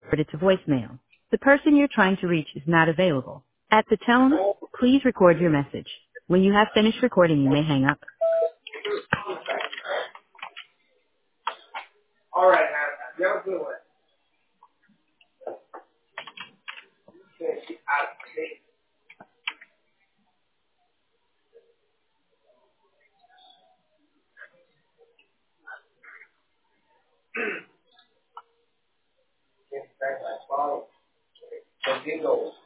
it to voicemail. The person you're trying to reach is not available. At the tone, please record your message. When you have finished recording, you may hang up. All right, man. You have a good one. Follow. Bingo.